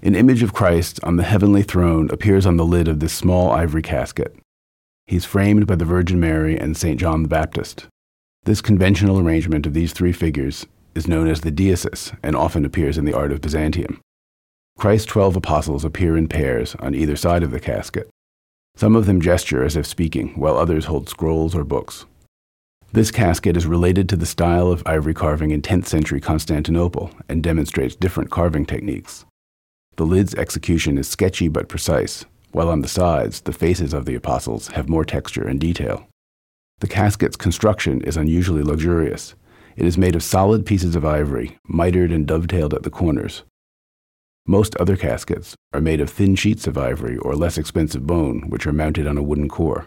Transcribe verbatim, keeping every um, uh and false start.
An image of Christ on the heavenly throne appears on the lid of this small ivory casket. He's framed by the Virgin Mary and Saint John the Baptist. This conventional arrangement of these three figures is known as the deesis and often appears in the art of Byzantium. Christ's twelve apostles appear in pairs on either side of the casket. Some of them gesture as if speaking, while others hold scrolls or books. This casket is related to the style of ivory carving in tenth century Constantinople and demonstrates different carving techniques. The lid's execution is sketchy but precise, while on the sides, the faces of the apostles have more texture and detail. The casket's construction is unusually luxurious. It is made of solid pieces of ivory, mitered and dovetailed at the corners. Most other caskets are made of thin sheets of ivory or less expensive bone, which are mounted on a wooden core.